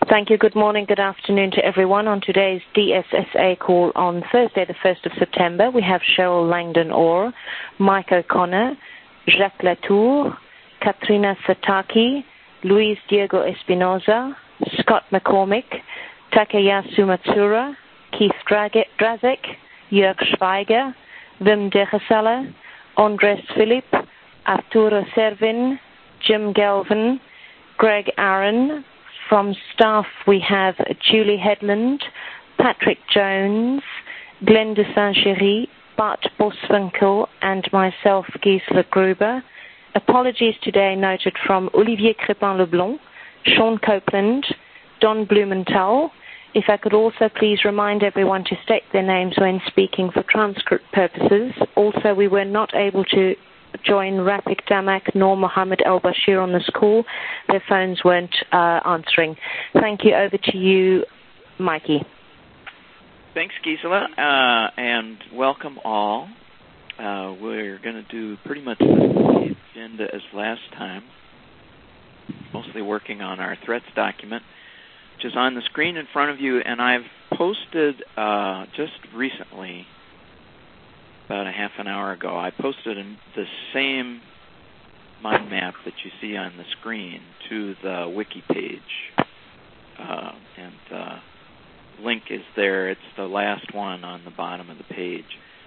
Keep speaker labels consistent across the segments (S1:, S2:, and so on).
S1: Thank you. Good morning, good afternoon to everyone. On today's DSSA call on Thursday, the 1st of September, we have Cheryl Langdon-Orr, Mike O'Connor, Jacques Latour, Katrina Sataki, Luis Diego Espinoza, Scott McCormick, Takayasu Matsura, Keith Drazek, Jörg Schweiger, Wim Degeseller, Andres Philipp, Arturo Servin, Jim Galvin, Greg Aaron. From staff, we have Julie Headland, Patrick Jones, Glenn de Saint-Géry, Bart Boswinkel, and myself, Gisela Gruber. Apologies today noted from Olivier Crépin-Leblond, Sean Copeland, Don Blumenthal. If I could also please remind everyone to state their names when speaking for transcript purposes. Also, we were not able to join Rafik Damak nor Mohammed Al-Bashir on this call. Their phones weren't answering. Thank you. Over to you, Mikey.
S2: Thanks, Gisela, and welcome all. We're going to do pretty much the same agenda as last time, mostly working on our threats document, which is on the screen in front of you, and I've posted just recently, about a half an hour ago, I posted the same mind map that you see on the screen to the wiki page. And the link is there. It's the last one on the bottom of the page.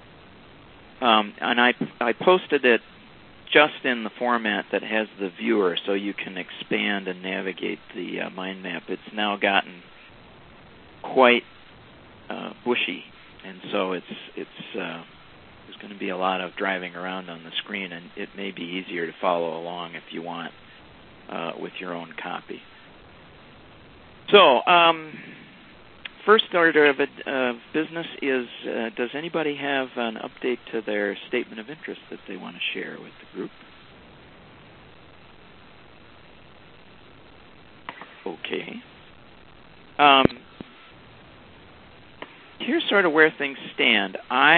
S2: And I posted it just in the format that has the viewer, so you can expand and navigate the mind map. It's now gotten quite bushy, and so there's going to be a lot of driving around on the screen, and it may be easier to follow along if you want with your own copy. So, first order of business is, does anybody have an update to their statement of interest that they want to share with the group? Okay. Here's sort of where things stand.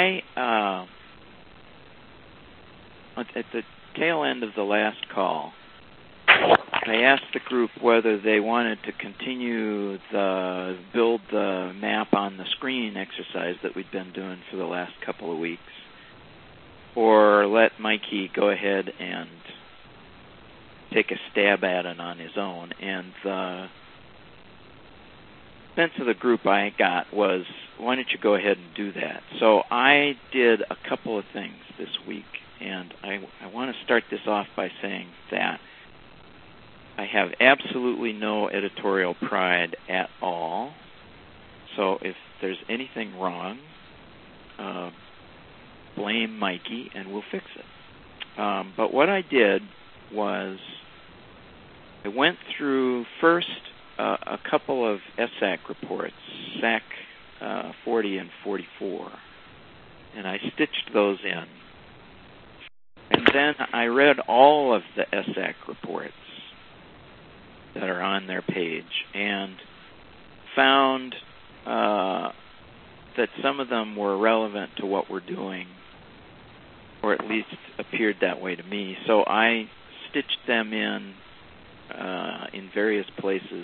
S2: At the tail end of the last call, I asked the group whether they wanted to continue the build the map on the screen exercise that we'd been doing for the last couple of weeks, or let Mikey go ahead and take a stab at it on his own. And the sense of the group I got was, why don't you go ahead and do that? So I did a couple of things this week, and I want to start this off by saying that I have absolutely no editorial pride at all. So if there's anything wrong, blame Mikey and we'll fix it. But what I did was I went through first a couple of SAC reports, SAC 40 and 44, and I stitched those in. And then I read all of the SAC reports that are on their page and found that some of them were relevant to what we're doing, or at least appeared that way to me. So I stitched them in various places.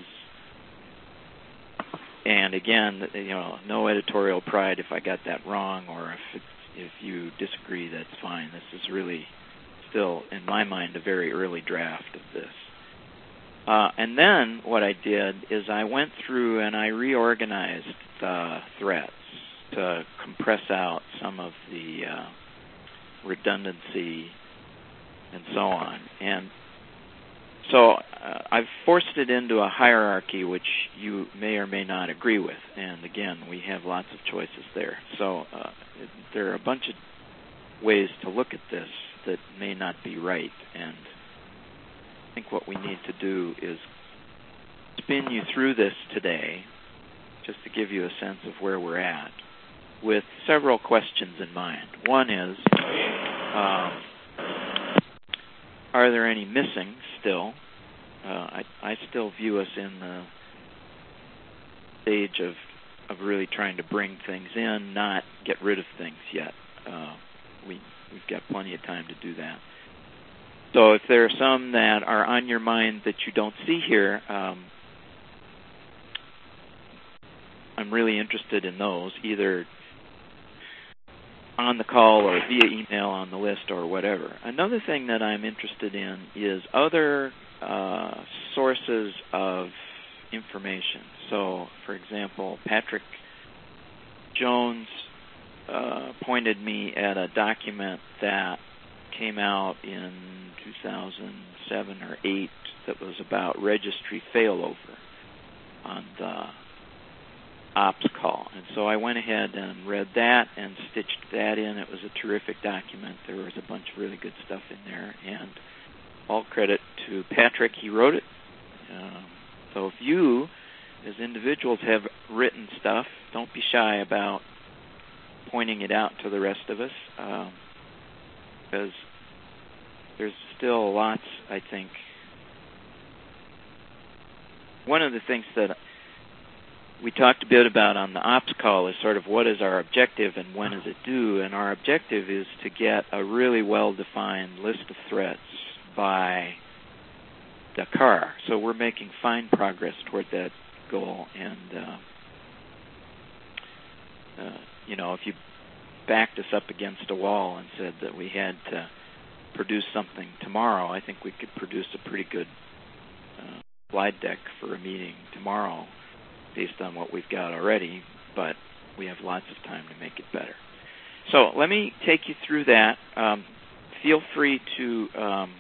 S2: And again, no editorial pride if I got that wrong, or if you disagree, that's fine. This is really still, in my mind, a very early draft of this. And then what I did is I went through and I reorganized the threats to compress out some of the redundancy and so on. And so I've forced it into a hierarchy which you may or may not agree with. And again, we have lots of choices there. So there are a bunch of ways to look at this that may not be right. And I think what we need to do is spin you through this today, just to give you a sense of where we're at, with several questions in mind. One is, are there any missing still? I still view us in the stage of really trying to bring things in, not get rid of things yet. We've got plenty of time to do that. So if there are some that are on your mind that you don't see here, I'm really interested in those, either on the call or via email on the list or whatever. Another thing that I'm interested in is other sources of information. So, for example, Patrick Jones pointed me at a document that came out in 2007 or 8 that was about registry failover on the ops call. And so I went ahead and read that and stitched that in. It was a terrific document. There was a bunch of really good stuff in there, and all credit to Patrick. He wrote it. So if you, as individuals, have written stuff, don't be shy about pointing it out to the rest of us, because there's still lots, I think. One of the things that we talked a bit about on the ops call is sort of what is our objective and when is it due, and our objective is to get a really well-defined list of threats by Dakar. So we're making fine progress toward that goal, and if you backed us up against a wall and said that we had to produce something tomorrow, I think we could produce a pretty good slide deck for a meeting tomorrow based on what we've got already, but we have lots of time to make it better. So let me take you through that. Feel free to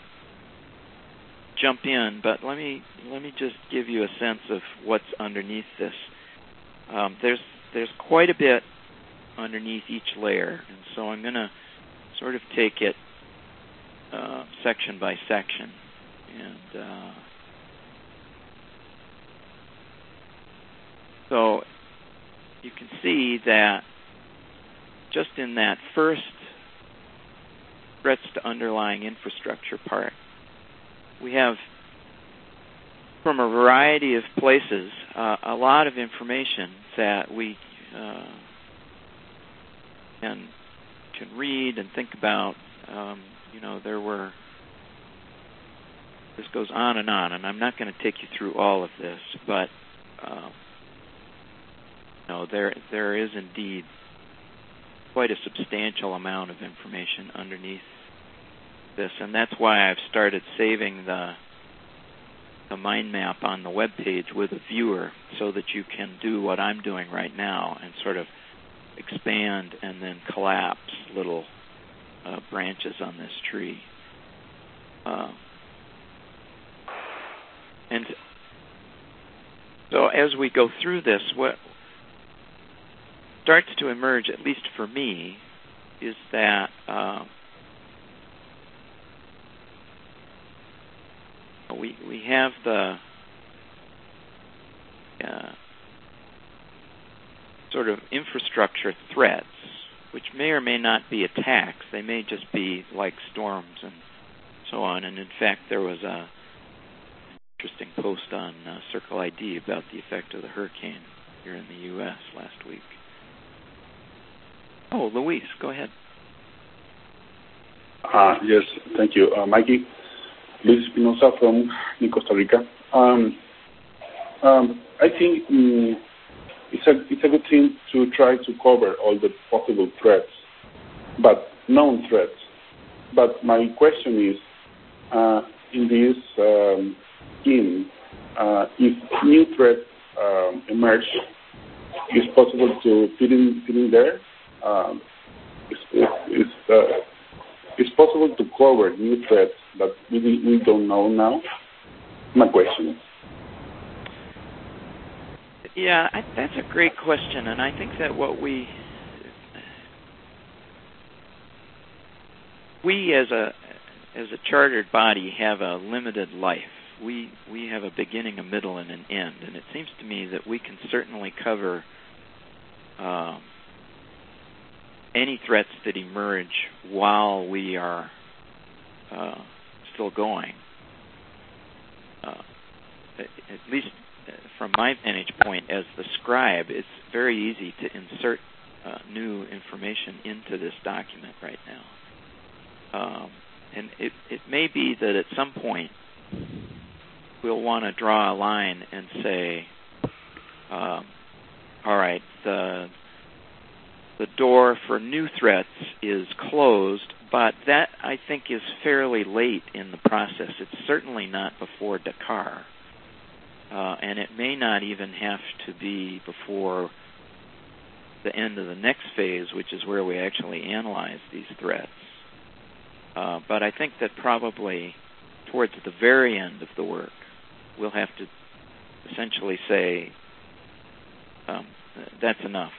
S2: jump in, but let me just give you a sense of what's underneath this. There's quite a bit underneath each layer, and so I'm going to sort of take it section by section. And so you can see that just in that first threats to underlying infrastructure part, we have, from a variety of places, a lot of information that we can read and think about. This goes on, and I'm not going to take you through all of this, but there is indeed quite a substantial amount of information underneath this, and that's why I've started saving the mind map on the web page with a viewer so that you can do what I'm doing right now and sort of expand and then collapse little branches on this tree. And so as we go through this, what starts to emerge, at least for me, is that we have the sort of infrastructure threats, which may or may not be attacks. They may just be like storms and so on. And in fact, there was a interesting post on Circle ID about the effect of the hurricane here in the U.S. last week. Oh, Luis, go ahead.
S3: Yes, thank you, Mikey. Luis Espinosa from Costa Rica. I think it's a good thing to try to cover all the possible threats, but known threats. But my question is, in this scheme, if new threats emerge, is possible to fit in there? It's possible to cover new threats that we don't know now? My question is.
S2: Yeah, that's a great question, and I think that what we as a chartered body have a limited life. We have a beginning, a middle, and an end, and it seems to me that we can certainly cover any threats that emerge while we are still going. At least from my vantage point as the scribe, it's very easy to insert new information into this document right now. And it may be that at some point we'll want to draw a line and say, all all right, the door for new threats is closed, but that, I think, is fairly late in the process. It's certainly not before Dakar, and it may not even have to be before the end of the next phase, which is where we actually analyze these threats. But I think that probably towards the very end of the work, we'll have to essentially say, that's enough.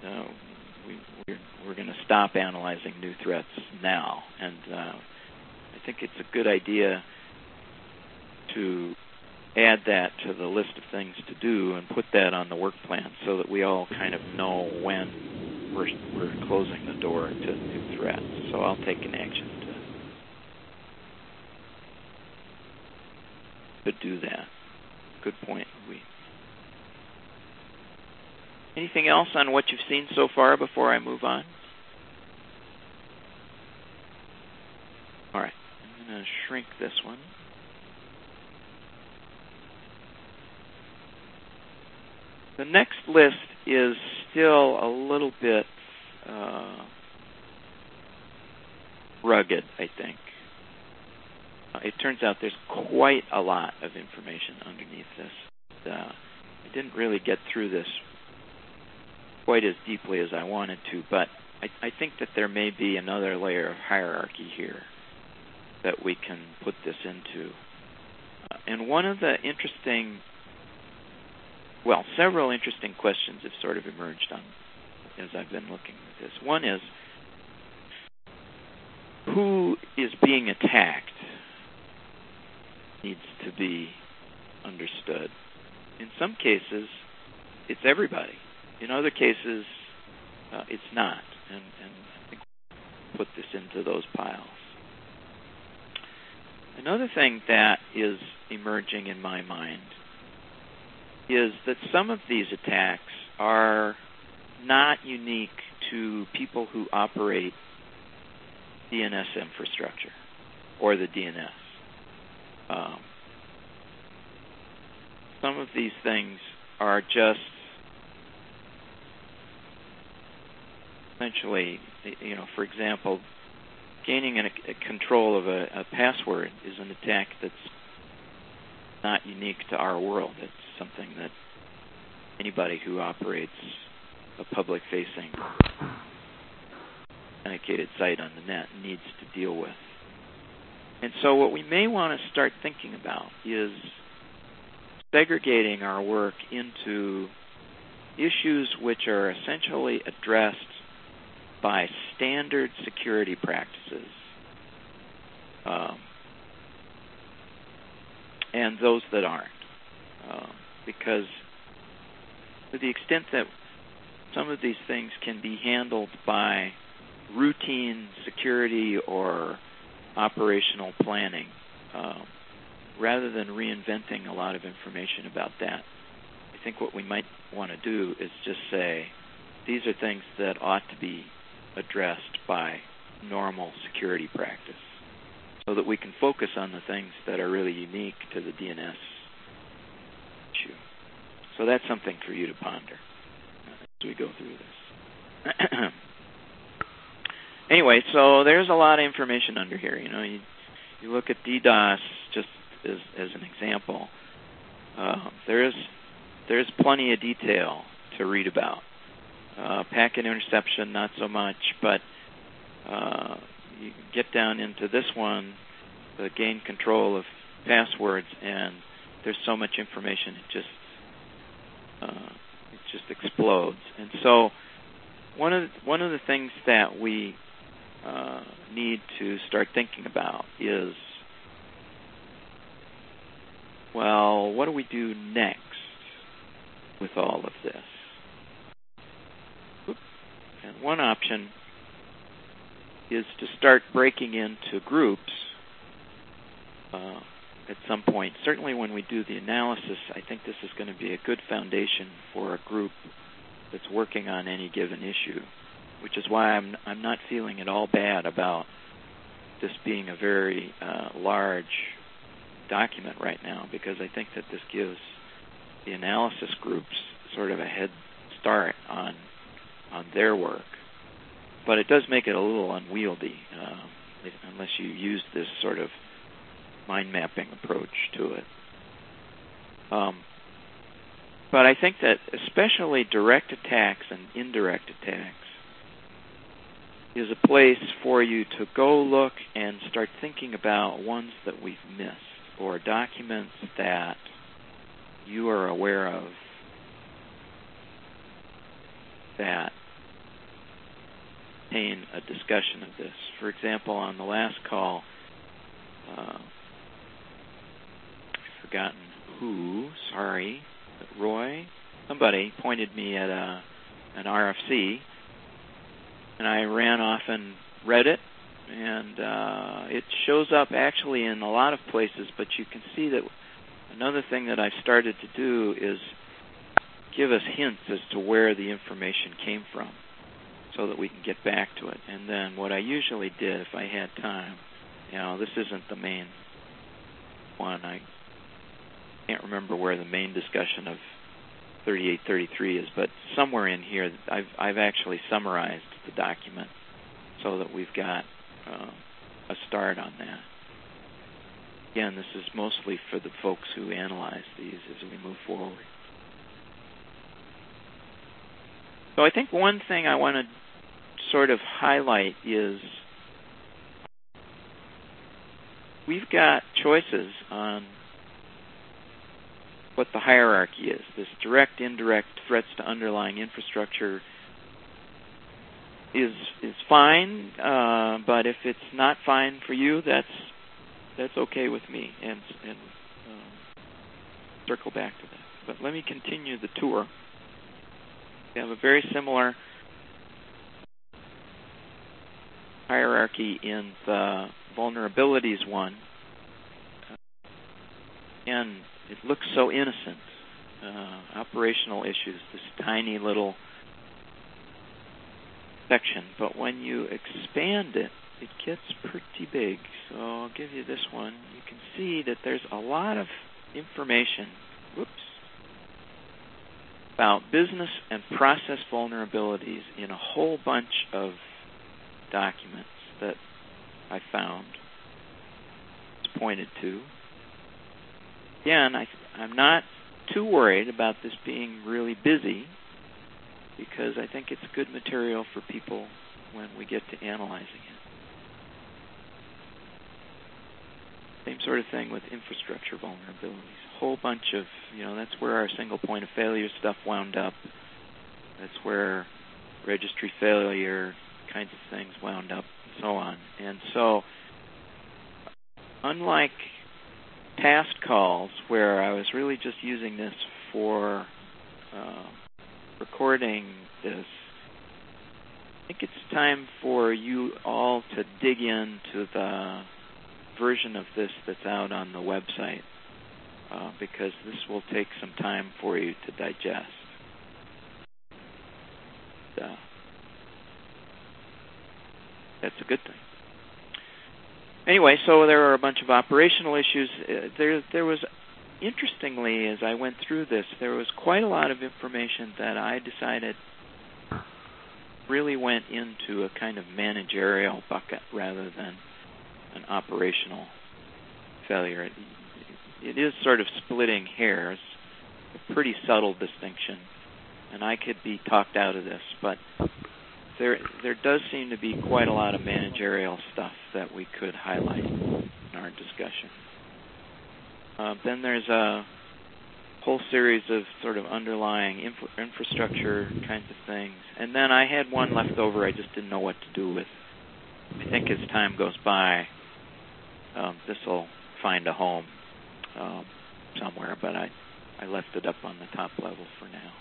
S2: We're going to stop analyzing new threats now. And I think it's a good idea to add that to the list of things to do and put that on the work plan so that we all kind of know when we're closing the door to new threats. So I'll take an action to do that. Good point, Louis. Anything else on what you've seen so far before I move on? All right, I'm going to shrink this one. The next list is still a little bit rugged, I think. It turns out there's quite a lot of information underneath this. I didn't really get through this quite as deeply as I wanted to, but I think that there may be another layer of hierarchy here that we can put this into. And one of the several interesting questions have sort of emerged as I've been looking at this. One is, who is being attacked needs to be understood. In some cases, it's everybody. In other cases, it's not. And I think we'll put this into those piles. Another thing that is emerging in my mind is that some of these attacks are not unique to people who operate DNS infrastructure or the DNS. Some of these things are just essentially, for example, gaining control of a password is an attack that's not unique to our world. It's something that anybody who operates a public-facing authenticated site on the net needs to deal with. And so what we may want to start thinking about is segregating our work into issues which are essentially addressed by standard security practices and those that aren't. Because to the extent that some of these things can be handled by routine security or operational planning, rather than reinventing a lot of information about that, I think what we might want to do is just say, these are things that ought to be addressed by normal security practice so that we can focus on the things that are really unique to the DNS issue. So that's something for you to ponder as we go through this. Anyway, so there's a lot of information under here. You look at DDoS just as an example. There's plenty of detail to read about. Packet interception, not so much, but you get down into this one, the gain control of passwords, and there's so much information it just explodes. And so one of the things that we need to start thinking about is, well, what do we do next with all of this? And one option is to start breaking into groups at some point. Certainly when we do the analysis, I think this is going to be a good foundation for a group that's working on any given issue, which is why I'm not feeling at all bad about this being a very large document right now, because I think that this gives the analysis groups sort of a head start on their work. But it does make it a little unwieldy unless you use this sort of mind mapping approach to it. But I think that especially direct attacks and indirect attacks is a place for you to go look and start thinking about ones that we've missed or documents that you are aware of that contain a discussion of this. For example, on the last call, I've forgotten who, sorry, Roy, somebody pointed me at an RFC, and I ran off and read it, and it shows up actually in a lot of places, but you can see that another thing that I've started to do is give us hints as to where the information came from so that we can get back to it. And then what I usually did if I had time, this isn't the main one. I can't remember where the main discussion of 3833 is, but somewhere in here I've actually summarized the document so that we've got a start on that. Again, this is mostly for the folks who analyze these as we move forward. So I think one thing I want to sort of highlight is we've got choices on what the hierarchy is. This direct, indirect threats to underlying infrastructure is fine, but if it's not fine for you, that's okay with me, and circle back to that. But let me continue the tour. We have a very similar hierarchy in the vulnerabilities one. And it looks so innocent. Operational issues, this tiny little section. But when you expand it, it gets pretty big. So I'll give you this one. You can see that there's a lot of information. About business and process vulnerabilities in a whole bunch of documents that I found. It's pointed to. Again, I'm not too worried about this being really busy because I think it's good material for people when we get to analyzing it. Same sort of thing with infrastructure vulnerabilities. A whole bunch of, that's where our single point of failure stuff wound up. That's where registry failure kinds of things wound up, and so on. And so, unlike past calls where I was really just using this for recording this, I think it's time for you all to dig into the version of this that's out on the website because this will take some time for you to digest. That's a good thing. Anyway, so there are a bunch of operational issues. There was, interestingly, as I went through this, there was quite a lot of information that I decided really went into a kind of managerial bucket rather than an operational failure. It is sort of splitting hairs, a pretty subtle distinction, and I could be talked out of this, but there does seem to be quite a lot of managerial stuff that we could highlight in our discussion. Then there's a whole series of sort of underlying infrastructure kinds of things. And then I had one left over I just didn't know what to do with. I think as time goes by, this will find a home somewhere, but I left it up on the top level for now.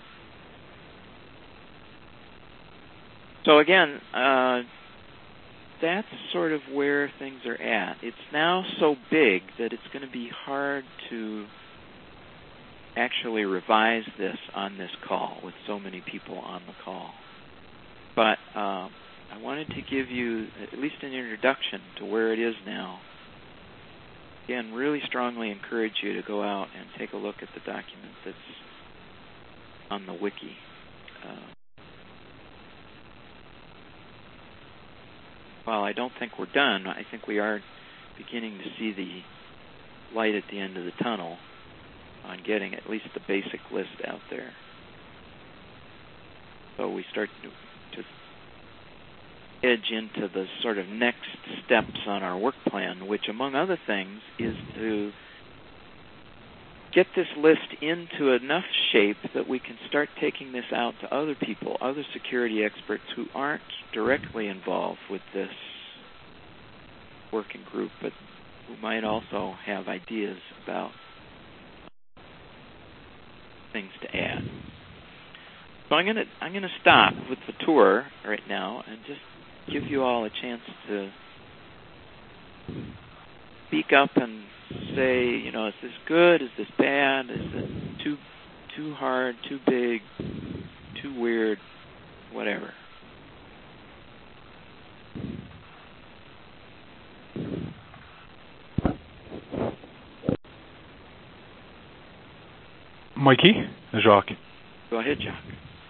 S2: So again, that's sort of where things are at. It's now so big that it's going to be hard to actually revise this on this call with so many people on the call. But I wanted to give you at least an introduction to where it is now. Again, really strongly encourage you to go out and take a look at the document that's on the wiki. while I don't think we're done, I think we are beginning to see the light at the end of the tunnel on getting at least the basic list out there. So we start to edge into the sort of next steps on our work plan, which, among other things, is to get this list into enough shape that we can start taking this out to other people, other security experts who aren't directly involved with this working group, but who might also have ideas about things to add. So I'm gonna stop with the tour right now and just give you all a chance to speak up and say, you know, is this good? Is this bad? Is it too hard? Too big? Too weird? Whatever.
S4: Mikey, Jacques.
S2: Go ahead, Jacques.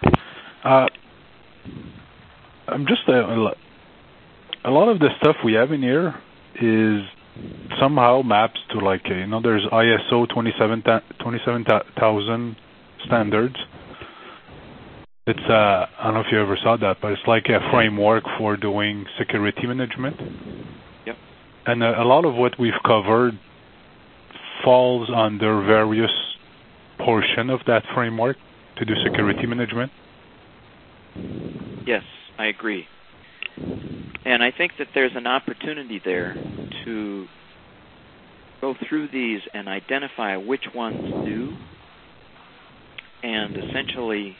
S4: I'm just a lot of the stuff we have in here is somehow maps to, like, you know, there's ISO 27000 standards. It's I don't know if you ever saw that, but it's like a framework for doing security management.
S2: Yep.
S4: And a lot of what we've covered falls under various portion of that framework to do security management.
S2: Yes, I agree. And I think that there's an opportunity there to go through these and identify which ones do, and essentially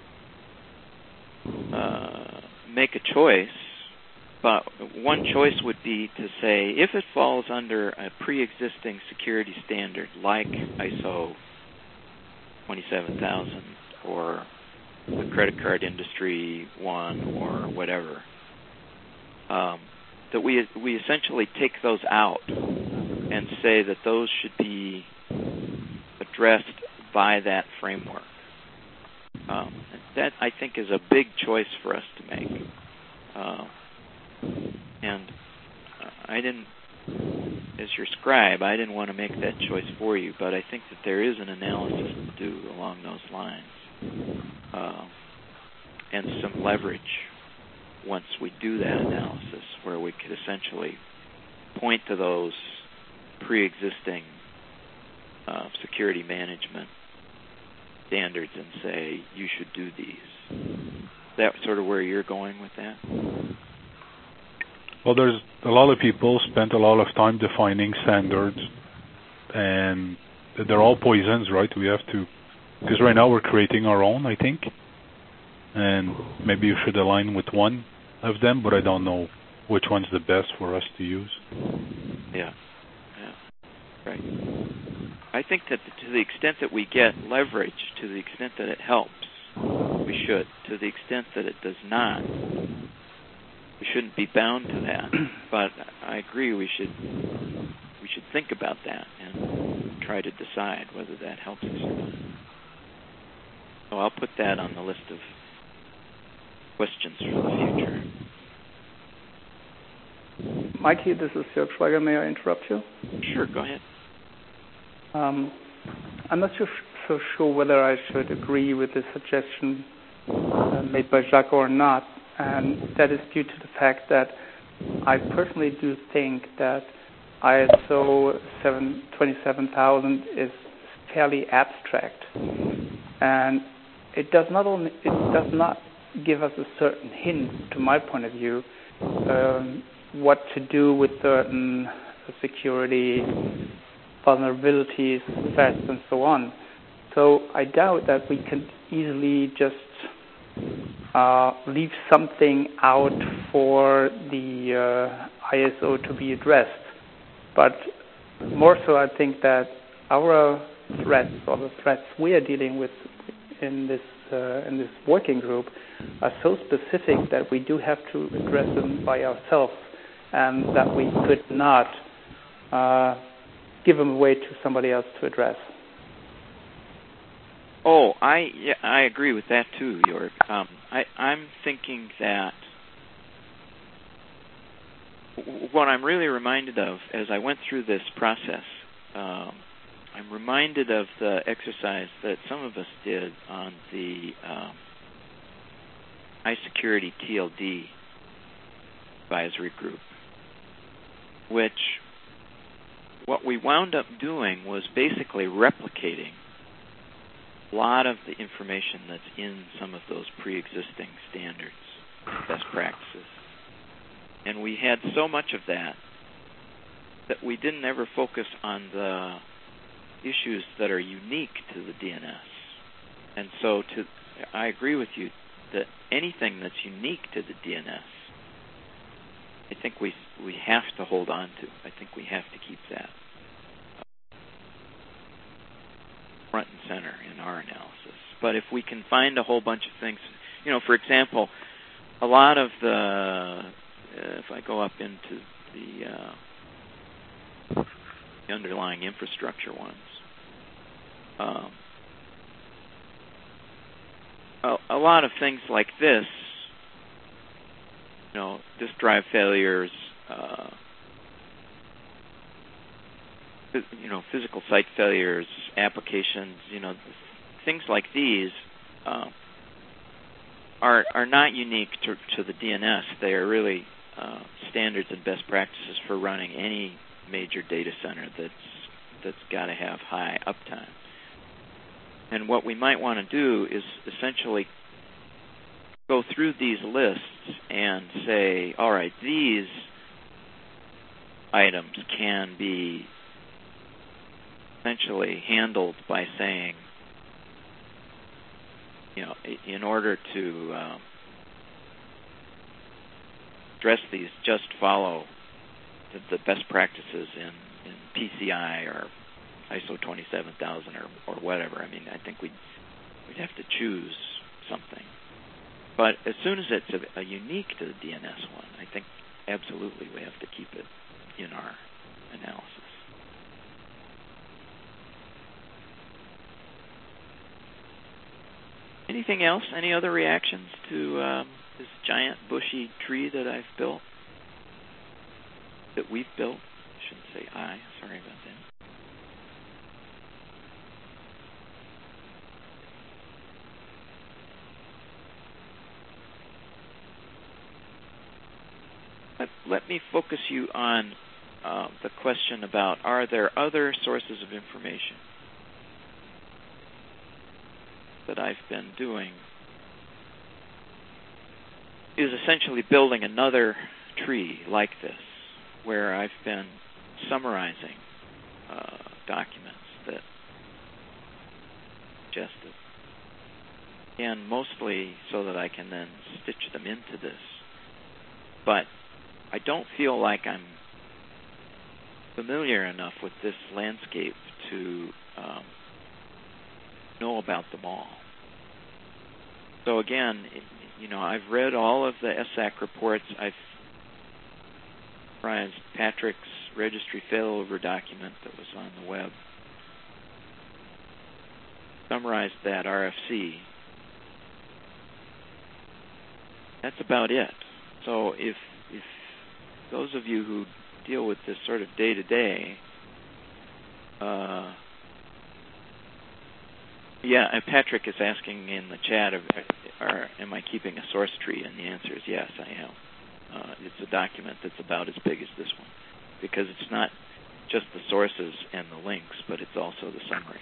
S2: make a choice. But one choice would be to say, if it falls under a pre-existing security standard like ISO 27000 or the credit card industry one or whatever, that we essentially take those out and say that those should be addressed by that framework. That, I think, is a big choice for us to make. And I didn't, as your scribe, I didn't want to make that choice for you, but I think that there is an analysis to do along those lines. And some leverage once we do that analysis, where we could essentially point to those pre-existing security management standards and say, you should do these. Is that sort of where you're going with that?
S4: Well, there's a lot of people spent a lot of time defining standards, and they're all poisons, right? We have to, because right now we're creating our own, I think, and maybe you should align with one of them, but I don't know which one's the best for us to use.
S2: Yeah, right. I think that to the extent that we get leverage, to the extent that it helps, we should. To the extent that it does not, we shouldn't be bound to that. But I agree, we should think about that and try to decide whether that helps us or not. So I'll put that on the list of questions for the future.
S5: Mikey, this is Jörg Schweiger. May I interrupt you?
S2: Sure, go ahead.
S5: I'm not so sure whether I should agree with the suggestion made by Jacques or not, and that is due to the fact that I personally do think that ISO 27000 is fairly abstract, and it does not give us a certain hint, to my point of view, what to do with certain security vulnerabilities, threats, and so on. So I doubt that we can easily just leave something out for the ISO to be addressed. But more so, I think that our threats, or the threats we are dealing with in this working group, are so specific that we do have to address them by ourselves, and that we could not give them away to somebody else to address.
S2: I agree with that too, Jörg. I'm thinking that what I'm really reminded of as I went through this process, I'm reminded of the exercise that some of us did on the iSecurity TLD advisory group, which what we wound up doing was basically replicating a lot of the information that's in some of those pre-existing standards, best practices. And we had so much of that we didn't ever focus on the issues that are unique to the DNS. And so I agree with you that anything that's unique to the DNS, I think we have to hold on to. I think we have to keep that front and center in our analysis. But if we can find a whole bunch of things, for example, a lot of the, if I go up into the underlying infrastructure ones, a lot of things like this, disk drive failures, physical site failures, applications, things like these are not unique to the DNS. They are really standards and best practices for running any major data center that's got to have high uptime. And what we might want to do is essentially go through these lists and say, all right, these items can be essentially handled by saying, in order to address these, just follow the best practices in PCI or ISO 27000 or whatever. I mean, I think we'd have to choose something. But as soon as it's a unique to the DNS one, I think absolutely we have to keep it in our analysis. Anything else? Any other reactions to this giant bushy tree that I've built? That we've built? I shouldn't say I. Sorry about that. Let me focus you on the question about, are there other sources of information that I've been doing? Is essentially building another tree like this, where I've been summarizing documents that suggested, and mostly so that I can then stitch them into this. But I don't feel like I'm familiar enough with this landscape to know about them all. So again, I've read all of the SAC reports. I've summarized Patrick's registry failover document that was on the web. Summarized that RFC. That's about it. So if those of you who deal with this sort of day to day, and Patrick is asking in the chat, am I keeping a source tree? And the answer is yes, I am. It's a document that's about as big as this one, because it's not just the sources and the links, but it's also the summaries.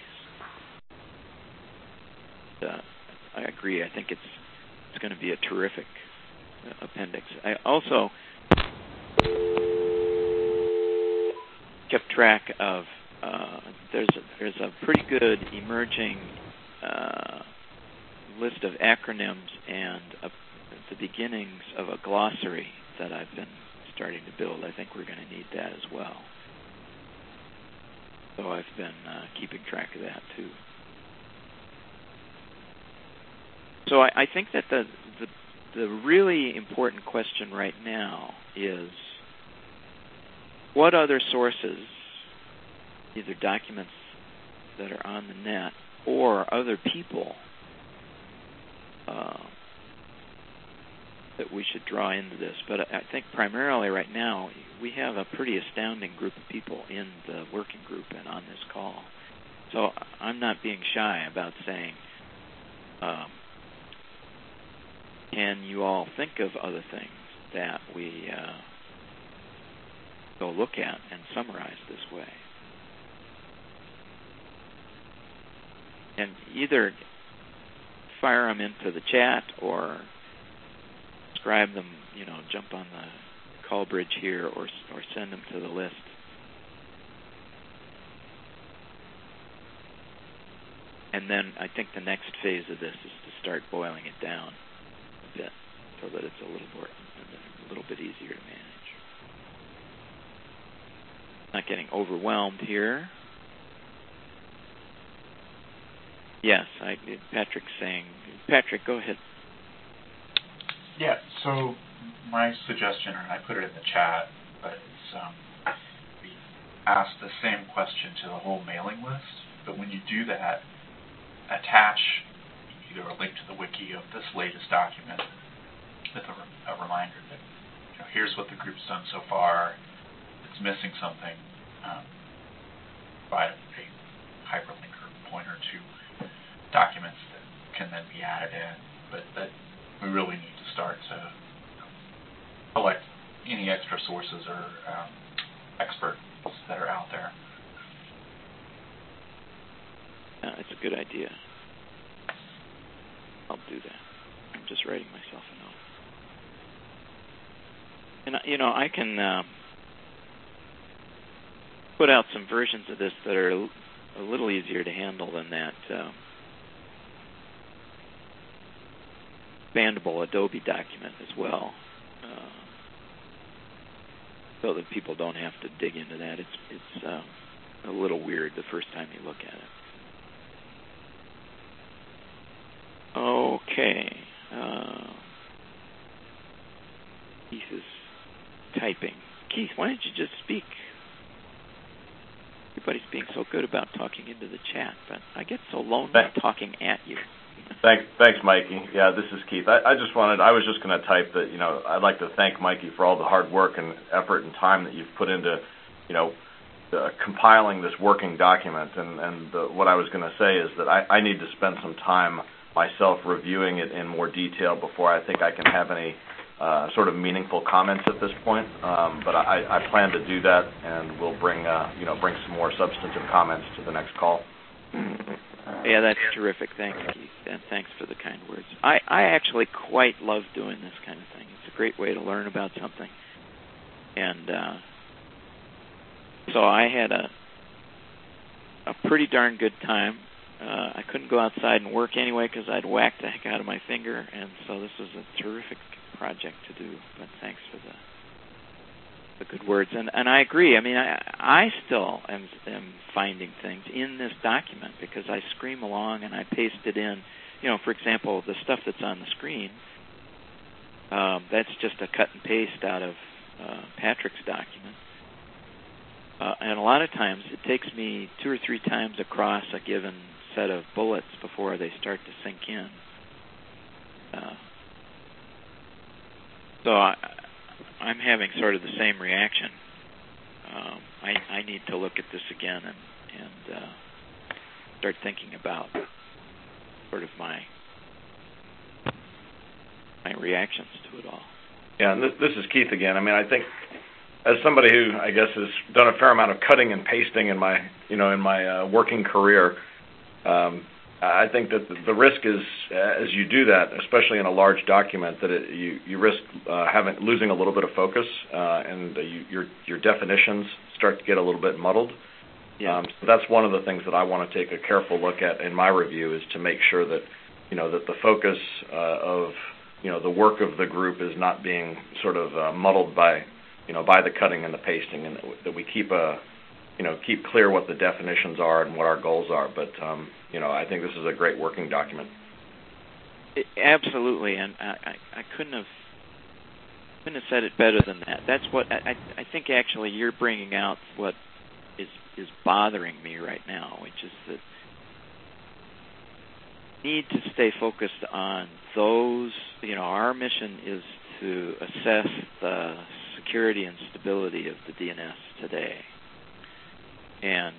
S2: I agree. I think it's going to be a terrific appendix. I also kept track of there's a pretty good emerging list of acronyms and the beginnings of a glossary that I've been starting to build. I think we're going to need that as well. So I've been keeping track of that too. So I think that the really important question right now is, what other sources, either documents that are on the net or other people that we should draw into this. But I think primarily right now we have a pretty astounding group of people in the working group and on this call. So I'm not being shy about saying, can you all think of other things that we go look at and summarize this way? And either fire them into the chat or scribe them, jump on the call bridge here or send them to the list. And then I think the next phase of this is to start boiling it down a bit so that it's a little bit easier to manage. Not getting overwhelmed here. Yes, Patrick's saying. Patrick, go ahead.
S6: Yeah, so my suggestion, and I put it in the chat, but it's we ask the same question to the whole mailing list, but when you do that, attach either a link to the wiki of this latest document with a reminder that here's what the group's done so far. It's missing something. Provide a hyperlink or pointer to documents that can then be added in, but that we really need to start to collect any extra sources or experts that are out there.
S2: It's a good idea. I'll do that. I'm just writing myself a note. And I can put out some versions of this that are a little easier to handle than that expandable Adobe document as well, so that people don't have to dig into that. It's a little weird the first time you look at it. Okay. Keith is typing. Keith, why don't you just speak? Everybody's being so good about talking into the chat, but I get so lonely talking at you.
S7: Thanks, Mikey. Yeah, this is Keith. I was just going to type that, I'd like to thank Mikey for all the hard work and effort and time that you've put into, compiling this working document. And what I was going to say is that I need to spend some time myself reviewing it in more detail before I think I can have any sort of meaningful comments at this point. But I plan to do that, and we'll bring some more substantive comments to the next call.
S2: Yeah, that's terrific. Thanks, Keith, and thanks for the kind words. I actually quite love doing this kind of thing. It's a great way to learn about something. And so I had a pretty darn good time. I couldn't go outside and work anyway because I'd whacked the heck out of my finger, and so this was a terrific project to do. But thanks for the good words. And I agree. I mean, I still am finding things in this document because I scream along and I paste it in. For example, the stuff that's on the screen, that's just a cut and paste out of Patrick's document. And a lot of times it takes me 2 or 3 times across a given set of bullets before they start to sink in. So I'm having sort of the same reaction. I need to look at this again and start thinking about sort of my reactions to it all.
S7: Yeah, and this is Keith again. I mean, I think as somebody who I guess has done a fair amount of cutting and pasting in my working career, I think that the risk is, as you do that, especially in a large document, that you risk losing a little bit of focus, and your definitions start to get a little bit muddled.
S2: Yeah.
S7: So that's one of the things that I want to take a careful look at in my review, is to make sure that that the focus of the work of the group is not being sort of muddled by the cutting and the pasting, and that we keep clear what the definitions are and what our goals are. But I think this is a great working document.
S2: Absolutely, and I couldn't have said it better than that. That's what I think. Actually, you're bringing out what is bothering me right now, which is that need to stay focused on those. Our mission is to assess the security and stability of the DNS today, and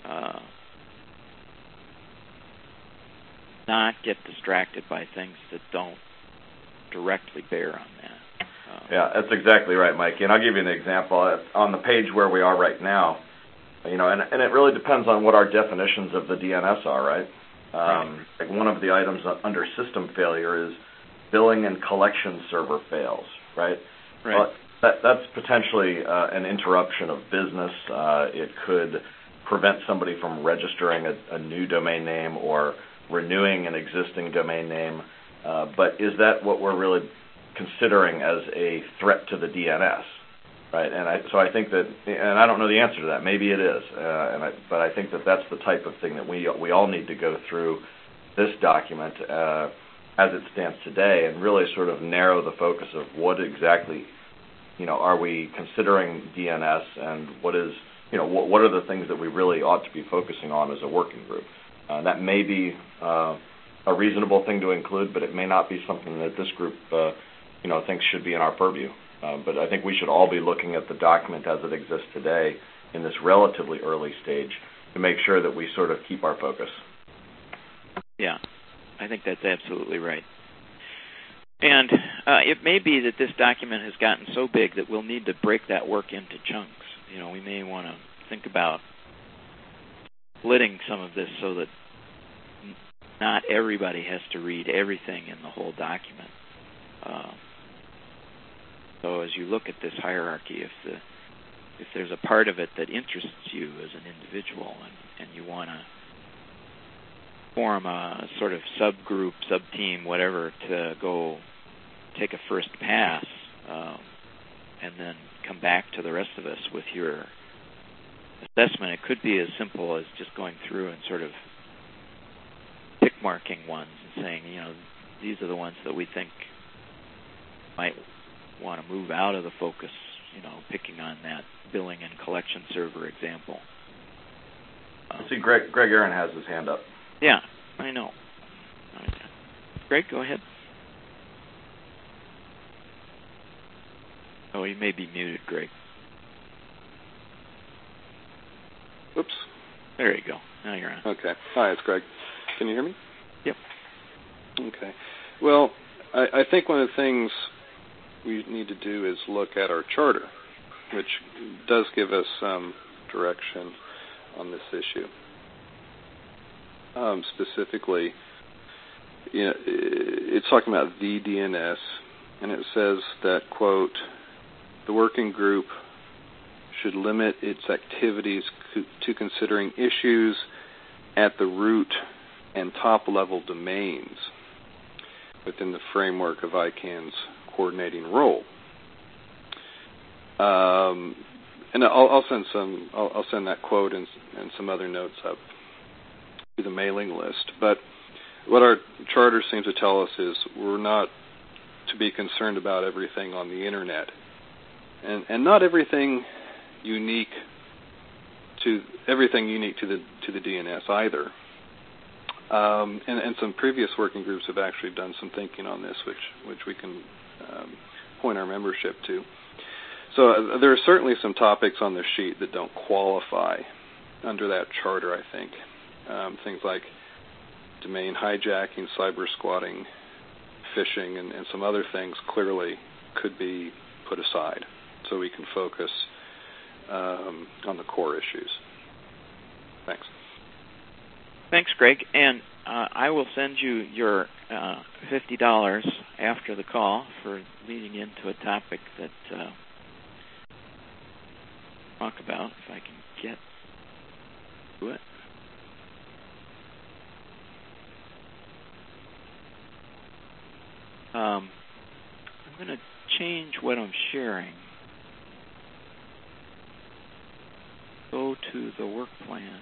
S2: not get distracted by things that don't directly bear on that.
S7: Yeah, that's exactly right, Mikey. And I'll give you an example. On the page where we are right now, and it really depends on what our definitions of the DNS are, right? Like one of the items under system failure is billing and collection server fails, right?
S2: Right.
S7: Well, that's potentially an interruption of business. It could prevent somebody from registering a new domain name or renewing an existing domain name. But is that what we're really considering as a threat to the DNS? Right, so I think that, and I don't know the answer to that. Maybe it is, but I think that that's the type of thing that we all need to go through this document as it stands today, and really sort of narrow the focus of what exactly, are we considering DNS, and what are the things that we really ought to be focusing on as a working group. That may be a reasonable thing to include, but it may not be something that this group, thinks should be in our purview. But I think we should all be looking at the document as it exists today in this relatively early stage to make sure that we sort of keep our focus.
S2: Yeah, I think that's absolutely right. And it may be that this document has gotten so big that we'll need to break that work into chunks. We may want to think about splitting some of this so that not everybody has to read everything in the whole document. So as you look at this hierarchy, if there's a part of it that interests you as an individual and you want to form a sort of subgroup, sub-team, whatever, to go take a first pass and then come back to the rest of us with your assessment, it could be as simple as just going through and sort of tick marking ones and saying, these are the ones that we think might want to move out of the focus, picking on that billing and collection server example.
S7: See, Greg Aaron has his hand up.
S2: Yeah, I know. Greg, go ahead. Oh, you may be muted, Greg.
S8: Oops.
S2: There you go. Now you're on.
S8: Okay. Hi, it's Greg. Can you hear me?
S2: Yep.
S8: Okay. Well, I think one of the things we need to do is look at our charter, which does give us some direction on this issue. Specifically, it's talking about the DNS, and it says that, quote, the working group should limit its activities to considering issues at the root and top-level domains within the framework of ICANN's coordinating role. And I'll send that quote and some other notes up to the mailing list. But what our charter seems to tell us is we're not to be concerned about everything on the internet, and not everything unique to the DNS either. And some previous working groups have actually done some thinking on this, which we can point our membership to. So there are certainly some topics on the sheet that don't qualify under that charter, I think. Things like domain hijacking, cyber squatting, phishing, and some other things clearly could be put aside so we can focus on the core issues. Thanks.
S2: Thanks, Greg. And I will send you your $50 after the call for leading into a topic that talk about, if I can get to it. I'm going to change what I'm sharing. Go to the work plan.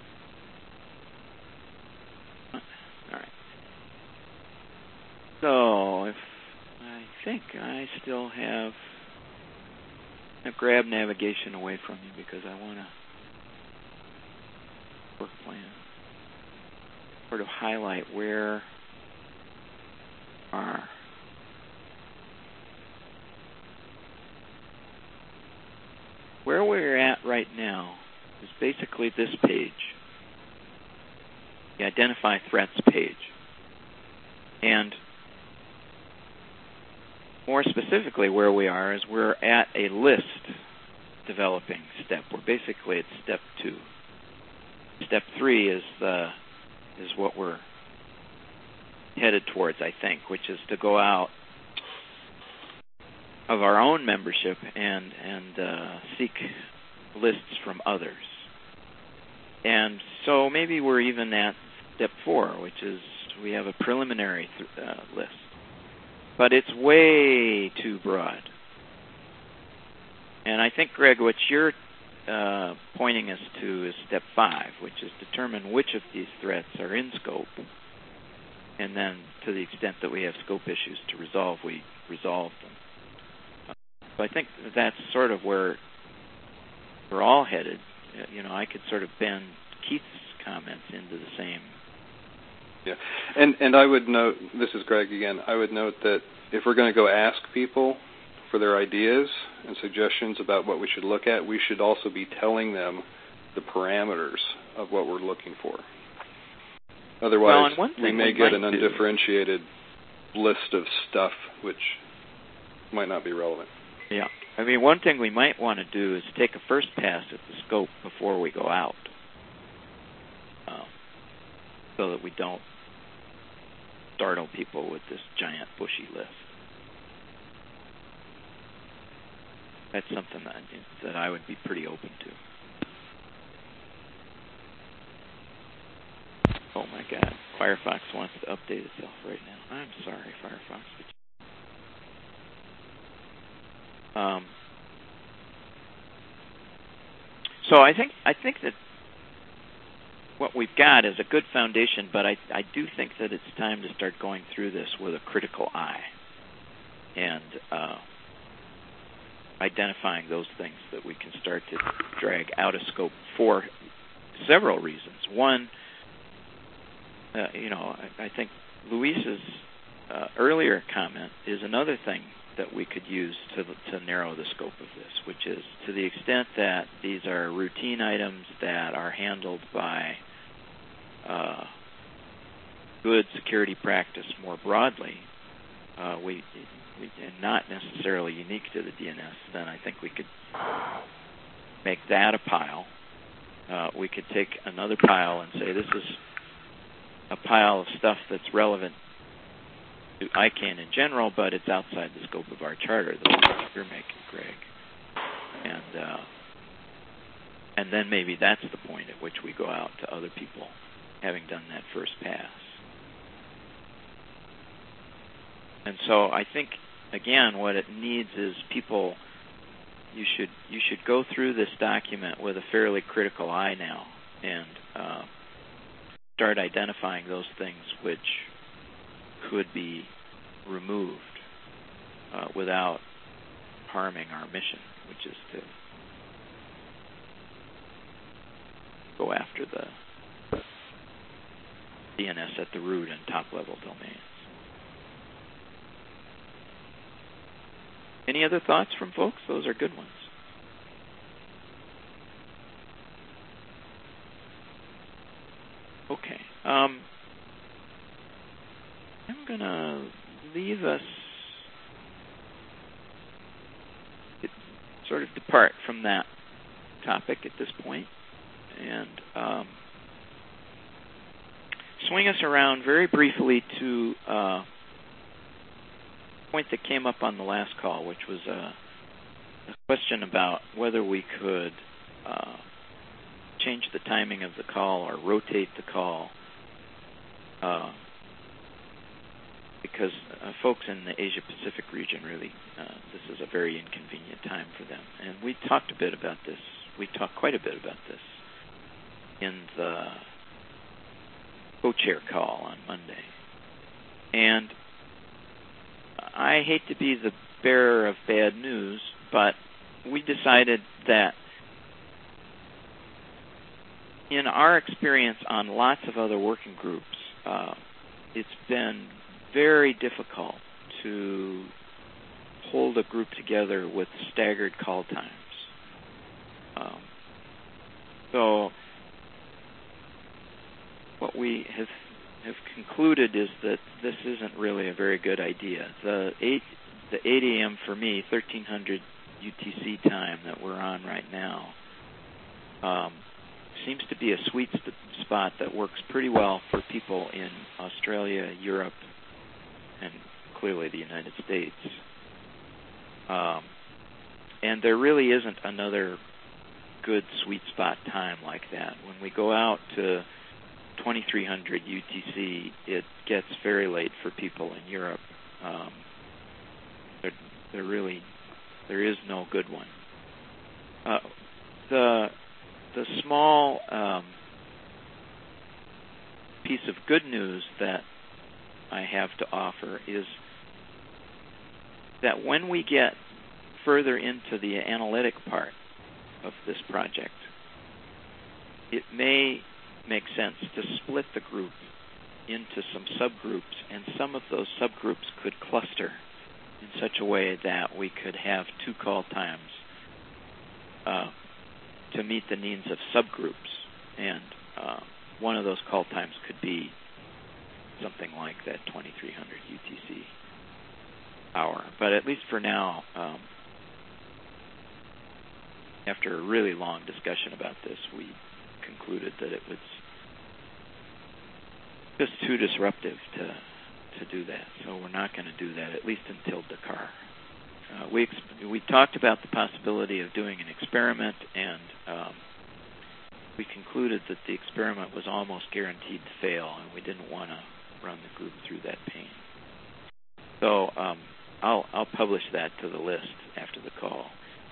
S2: So think I still have grab navigation away from you because I want to work plan. Sort of highlight where we're at right now is basically this page, the Identify Threats page. And more specifically where we are is we're at a list developing step. We're basically at step 2. Step 3 is what we're headed towards, I think, which is to go out of our own membership and seek lists from others. And so maybe we're even at step 4, which is we have a preliminary list. But it's way too broad. And I think, Greg, what you're pointing us to is step 5, which is determine which of these threats are in scope. And then to the extent that we have scope issues to resolve, we resolve them. So I think that's sort of where we're all headed. I could sort of bend Keith's comments into the same.
S8: Yeah, and I would note, this is Greg again, I would note that if we're going to go ask people for their ideas and suggestions about what we should look at, we should also be telling them the parameters of what we're looking for. Otherwise, we may get an undifferentiated list of stuff which might not be relevant.
S2: Yeah. I mean, one thing we might want to do is take a first pass at the scope before we go out, so that we don't startle people with this giant bushy list. That's something that I would be pretty open to. Oh my God, Firefox wants to update itself right now. I'm sorry, Firefox. So I think that what we've got is a good foundation, but I do think that it's time to start going through this with a critical eye and identifying those things that we can start to drag out of scope for several reasons. One, I think Luis's earlier comment is another thing that we could use to narrow the scope of this, which is to the extent that these are routine items that are handled by good security practice more broadly, and not necessarily unique to the DNS, then I think we could make that a pile. We could take another pile and say this is a pile of stuff that's relevant to ICANN in general, but it's outside the scope of our charter, the point you're making, Greg. And then maybe that's the point at which we go out to other people, having done that first pass. And so I think, again, what it needs is people. You should go through this document with a fairly critical eye now, and start identifying those things which could be removed without harming our mission, which is to go after the DNS at the root and top-level domains. Any other thoughts from folks? Those are good ones. Okay. I'm going to leave us, sort of depart from that topic at this point, and swing us around very briefly to a point that came up on the last call, which was a question about whether we could change the timing of the call or rotate the call, because folks in the Asia-Pacific region really, this is a very inconvenient time for them. And we talked a bit about this. We talked quite a bit about this in the co-chair call on Monday. And I hate to be the bearer of bad news, but we decided that in our experience on lots of other working groups, it's been very difficult to hold a group together with staggered call times. So what we have concluded is that this isn't really a very good idea. The 8 a.m. for me, 1300 UTC time that we're on right now, seems to be a sweet spot that works pretty well for people in Australia, Europe, and clearly the United States. And there really isn't another good sweet spot time like that. When we go out to 2300 UTC, it gets very late for people in Europe. There is no good one. The small piece of good news that I have to offer is that when we get further into the analytic part of this project, it may make sense to split the group into some subgroups, and some of those subgroups could cluster in such a way that we could have 2 call times to meet the needs of subgroups. And one of those call times could be something like that 2300 UTC hour. But at least for now, after a really long discussion about this, we concluded that it was just too disruptive to do that. So we're not going to do that, at least until Dakar. We talked about the possibility of doing an experiment, and we concluded that the experiment was almost guaranteed to fail, and we didn't want to run the group through that pain. So I'll publish that to the list after the call.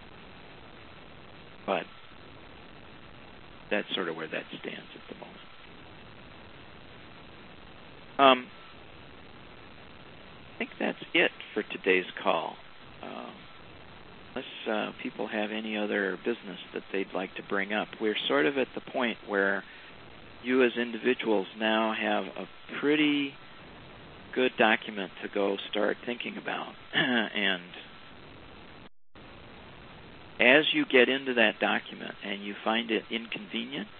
S2: But that's sort of where that stands at the moment. I think that's it for today's call. Unless people have any other business that they'd like to bring up. We're sort of at the point where you as individuals now have a pretty good document to go start thinking about. And as you get into that document and you find it inconvenient,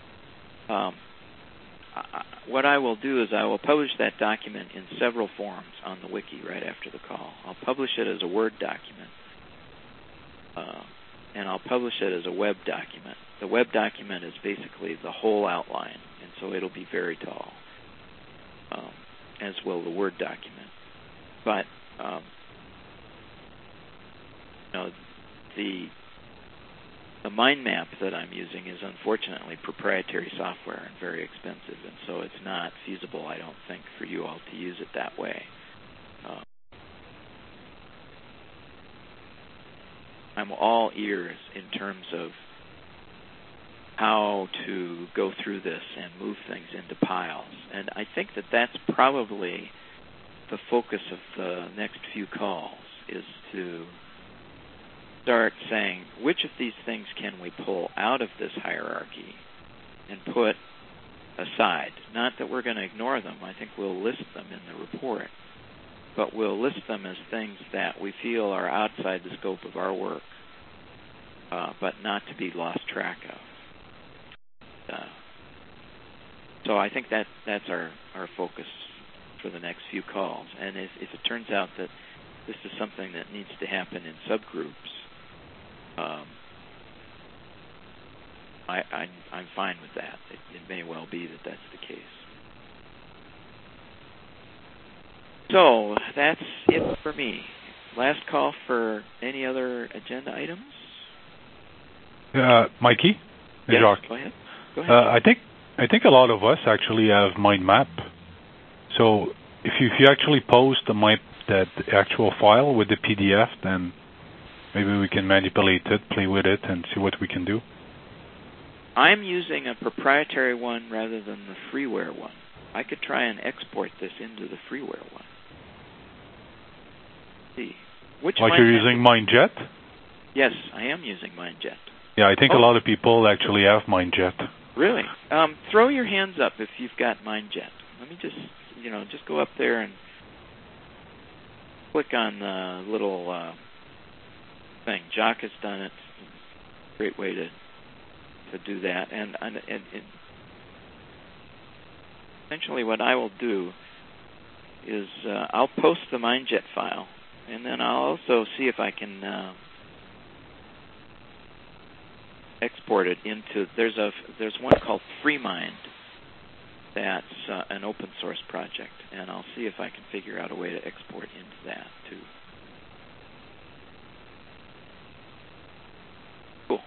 S2: what I will do is I will publish that document in several forms on the wiki right after the call. I'll publish it as a Word document, and I'll publish it as a web document. The web document is basically the whole outline, and so it'll be very tall, as will the Word document. But the mind map that I'm using is unfortunately proprietary software and very expensive, and so it's not feasible, I don't think, for you all to use it that way. I'm all ears in terms of how to go through this and move things into piles. And I think that that's probably the focus of the next few calls, is to start saying, which of these things can we pull out of this hierarchy and put aside? Not that we're going to ignore them. I think we'll list them in the report. But we'll list them as things that we feel are outside the scope of our work, but not to be lost track of. So I think that's our focus for the next few calls. And if it turns out that this is something that needs to happen in subgroups, I'm fine with that. It may well be that that's the case. So that's it for me. Last call for any other agenda items?
S4: Mikey?
S2: Yes,
S4: Jacques.
S2: go ahead.
S4: I think a lot of us actually have mind map. So if you actually post that actual file with the PDF, then maybe we can manipulate it, play with it, and see what we can do.
S2: I'm using a proprietary one rather than the freeware one. I could try and export this into the freeware one. see. Which
S4: like you're using MindJet?
S2: Yes, I am using MindJet.
S4: Yeah, I think a lot of people actually have MindJet.
S2: Really? Throw your hands up if you've got MindJet. Let me just go up there and click on the little thing. Jacques has done it. Great way to do that. And essentially what I will do is I'll post the MindJet file, and then I'll also see if I can export it into. There's one called FreeMind that's an open source project, and I'll see if I can figure out a way to export into that too. Cool.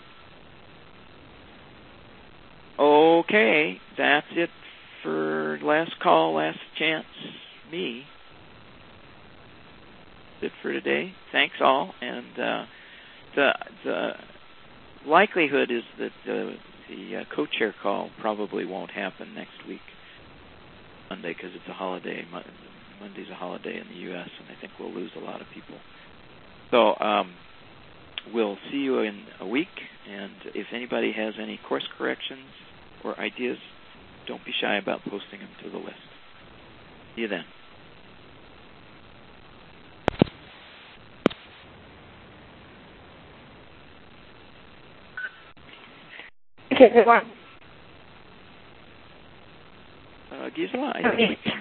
S2: Okay, that's it for last call, last chance. Me. That's it for today. Thanks all, and the likelihood is that the co-chair call probably won't happen next week, Monday, because it's a holiday. Monday's a holiday in the U.S., and I think we'll lose a lot of people. So we'll see you in a week, and if anybody has any course corrections or ideas, don't be shy about posting them to the list. See you then.
S1: Okay, everyone.
S2: Gisela,